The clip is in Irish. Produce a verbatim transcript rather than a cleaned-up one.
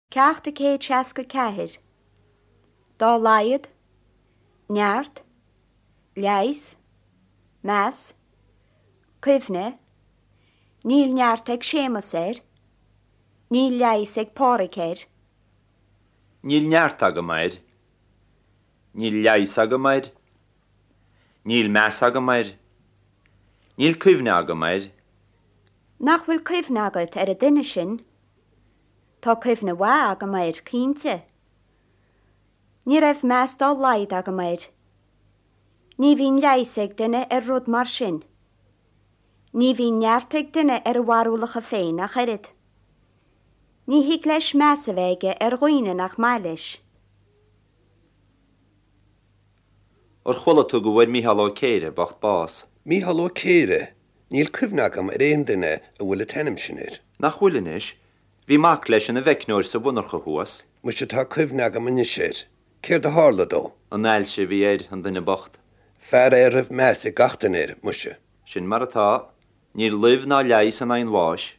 Ceachta céad seasca ceathair. Dá laiad, neart, leis, meas, cuimhne, níl neart ag séamas air, níl leis ag páric air. Níl neart agamaid, níl leis agamaid, níl meas agamaid, níl cuimhne agamaid. Nach bhfuil cuimhne agat ar a duine sin, tá cuimhne bha agamaid cínte. Ní raibh meas dá laid agamaid. Ní bhín leis ag duine ar rud mar sin. Ní bhín neart ag duine ar a bharúlacha féin nach irid. Ní hic leis meas a bheige ar ghoine nach mai leis. Or chola tú go bhfuil Mícheál Ó Céire bacht bás. Mícheál Ó Céire, níl cuimhne agam ar éon duine a bhfuil a tenim sin ir. Nach bhfuil inis, bhí mac leis an a bheicneoir sa bhunarcha thuas. Mu sé tá cuimhne agam inis ir. Céir de hála dó. An eil sé bhí éid an duine bacht. Fear ar rah meas i gachtain ir, mu sé. Sin mar atá, níl libh ná leis an aon bháis,